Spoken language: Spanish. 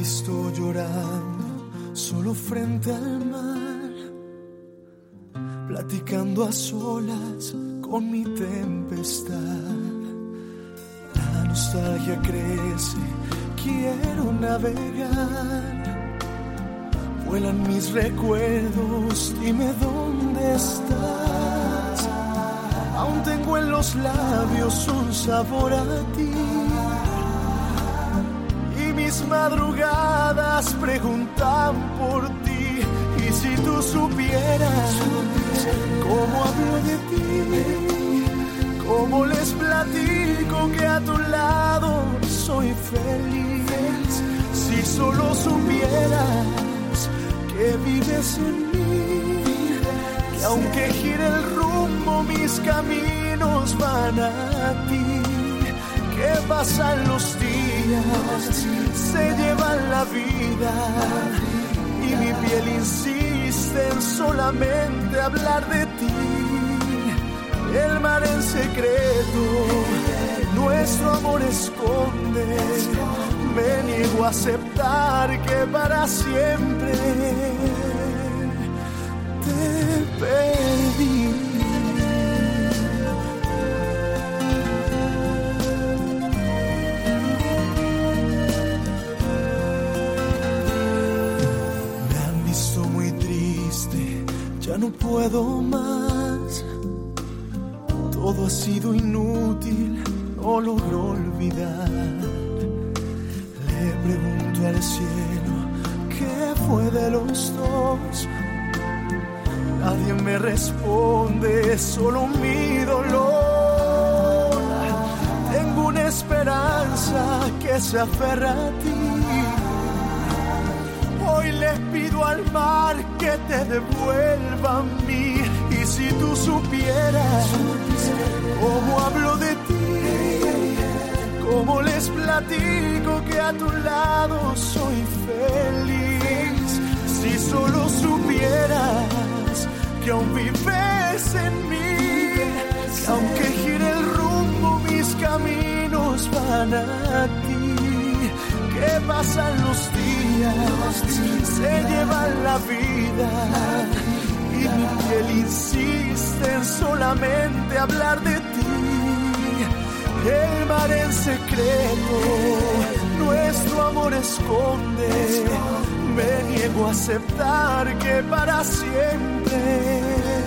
visto llorando solo frente al mar, platicando a solas con mi tempestad. La nostalgia crece, quiero navegar. Vuelan mis recuerdos, dime dónde estás. Aún tengo en los labios un sabor a ti. Mis madrugadas preguntan por ti. Y si tú supieras cómo hablo de ti, cómo les platico que a tu lado soy feliz. Si solo supieras que vives en mí, que aunque gire el rumbo mis caminos van a ti. Que pasan los días, se llevan la vida, y mi piel insiste en solamente hablar de ti. El mar en secreto, nuestro amor esconde. Me niego a aceptar que para siempre te perdí. Ya no puedo más, todo ha sido inútil, no logro olvidar. Le pregunto al cielo, ¿qué fue de los dos? Nadie me responde, solo mi dolor. Tengo una esperanza que se aferra a ti. Hoy le pido al mar que te devuelva a mí. Y si tú supieras cómo hablo de ti, cómo les platico que a tu lado soy feliz. Si solo supieras que aún vives en mí, que aunque gire el rumbo mis caminos van a ti. Que pasan los días, se llevan la vida, y mi piel insiste en solamente hablar de ti. El mar en secreto, nuestro amor esconde. Me niego a aceptar que para siempre